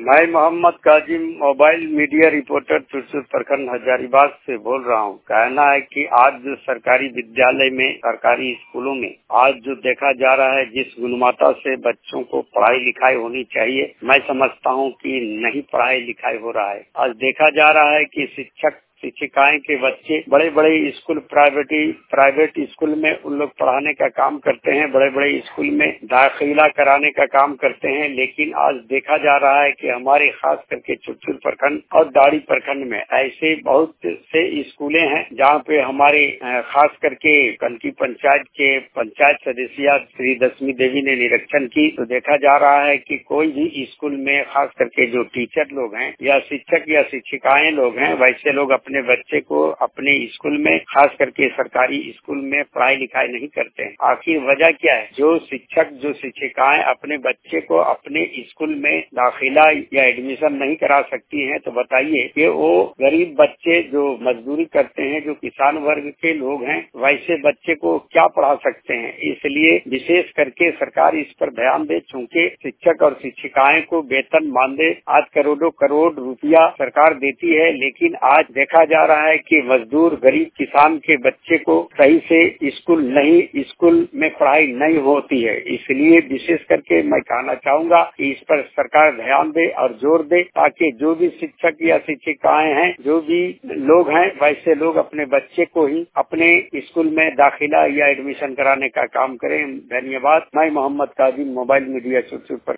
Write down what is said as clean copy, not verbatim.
मैं Mohammad Kazim mobile media reporter Churchur प्रखंड हजारीबाग से बोल रहा हूँ। कहना है कि आज जो सरकारी विद्यालय में, सरकारी स्कूलों में आज जो देखा जा रहा है, जिस गुणवत्ता से बच्चों को पढ़ाई लिखाई होनी चाहिए, मैं समझता हूँ कि नहीं पढ़ाई लिखाई हो रहा है। आज देखा जा रहा है कि शिक्षक शिक्षिकाएं के बच्चे बड़े बड़े स्कूल, प्राइवेट स्कूल में उन लोग पढ़ाने का काम करते हैं, बड़े बड़े स्कूल में दाखिला कराने का काम करते हैं। लेकिन आज देखा जा रहा है कि हमारे खास करके चुरचुर प्रखंड और दाड़ी प्रखंड में ऐसे बहुत से स्कूलें हैं जहाँ पे हमारे खास करके कनकी पंचायत के पंचायत सदस्य श्री दशमी देवी ने निरीक्षण की, तो देखा जा रहा है कि कोई भी स्कूल में खास करके जो टीचर लोग हैं या शिक्षक या शिक्षिकाएं लोग हैं, वैसे लोग अपने बच्चे को अपने स्कूल में, खास करके सरकारी स्कूल में पढ़ाई लिखाई नहीं करते हैं। आखिर वजह क्या है? जो शिक्षक जो शिक्षिकाएं अपने बच्चे को अपने स्कूल में दाखिला या एडमिशन नहीं करा सकती हैं, तो बताइए कि वो गरीब बच्चे जो मजदूरी करते हैं, जो किसान वर्ग के लोग हैं, वैसे बच्चे को क्या पढ़ा सकते हैं? इसलिए विशेष करके सरकार इस पर ध्यान दे। चूँकि शिक्षक और शिक्षिकाएं को वेतन मानदे आज करोड़ों करोड़ रुपया सरकार देती है, लेकिन आज देखा जा रहा है कि मजदूर गरीब किसान के बच्चे को सही से स्कूल में पढ़ाई नहीं होती है। इसलिए विशेष करके मैं कहना चाहूँगा कि इस पर सरकार ध्यान दे और जोर दे, ताकि जो भी शिक्षक या शिक्षिकाएं हैं, जो भी लोग हैं, वैसे लोग अपने बच्चे को ही अपने स्कूल में दाखिला या एडमिशन कराने का काम करें। धन्यवाद। मैं मोहम्मद काजिम, मोबाइल मीडिया चुरचुर पर